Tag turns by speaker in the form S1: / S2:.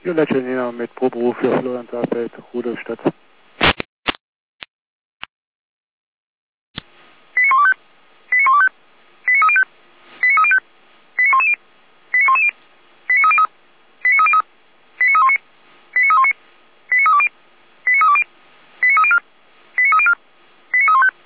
S1: Violett Berliner mit Proberuf für Florian Saarfeld, Rudolstadt.